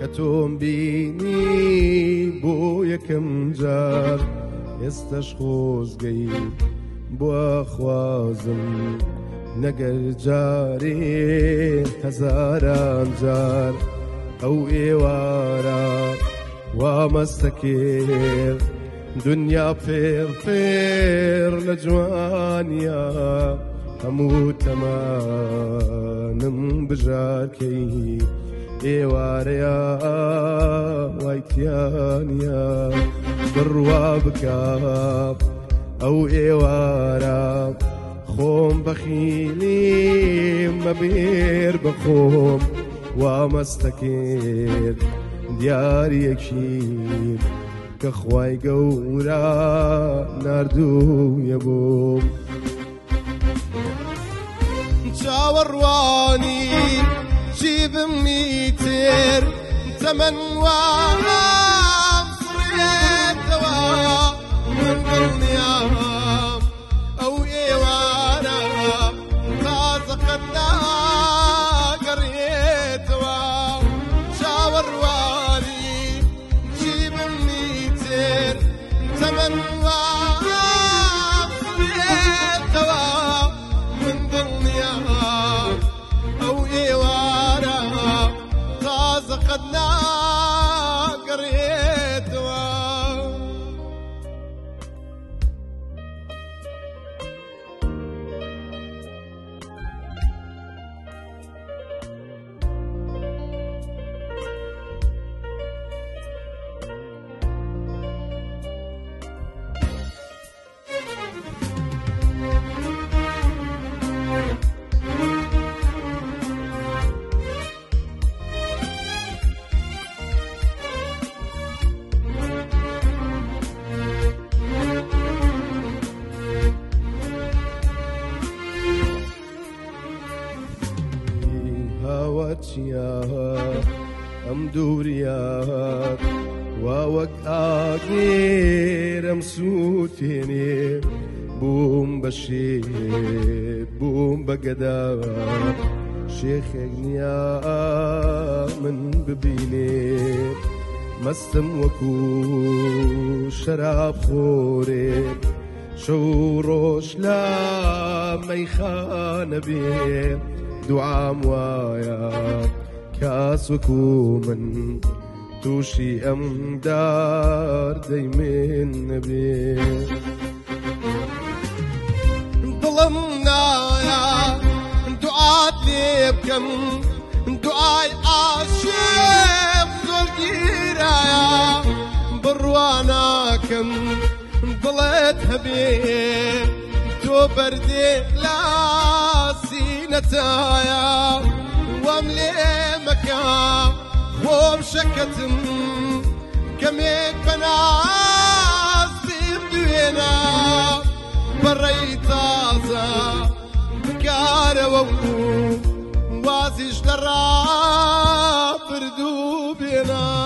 کە تۆم بینی بۆ یەکەم جار ئێستەش خۆزگەی بۆ خوازم نەگەر جارێ هەزاران جار ئەو ئێوارە وا مەستەکێر دنیا فێر فێر لە جوانیا هەموو تەمانم بژارکەی ئێوارەیە وایتیانیا بڕوا بکە ئەو ئێوارە خۆم بەخیلیم مەبێر بەخۆم وا مەستەکێت دیارەکی کە خوای گەورە ناردوویە بۆم چاوەڕوانی جیبم میتر تەمەن وام فڕێتەوە من دڵنیام ئەو ئێوارە تازە قەت ناگەڕێتەوە چاوەڕوانی جیبم میتر تەمەن وام فڕێتەوە من دڵنیام ئەو ئێوارە تازە قەت ناگەڕێتەوە هاوچیا ئەم دووریات وا وەک ئاگێرم سووتێنێ بووم بە شێر بووم بە گەدا شێخێک نییە من ببینێ مەستم وەکو شەراب خۆرێ شەو ڕۆژ لە مەیخانە بێ دوعام وایە کاس وەکو من تووشی ئەم داردەی من نەبێ دڵم نایە دوعات لێ بکەم دوعای عاشق زۆر گیرایە بڕوا ناکەم دڵت هەبێ تۆ بەردێ لا سینەتایە وام لێ مەکە خۆم شەکەتم کەمێک بەناز پێم دوێنە بەڕێی تازە بکارەوە و وازیش لە ڕابردوو بێنە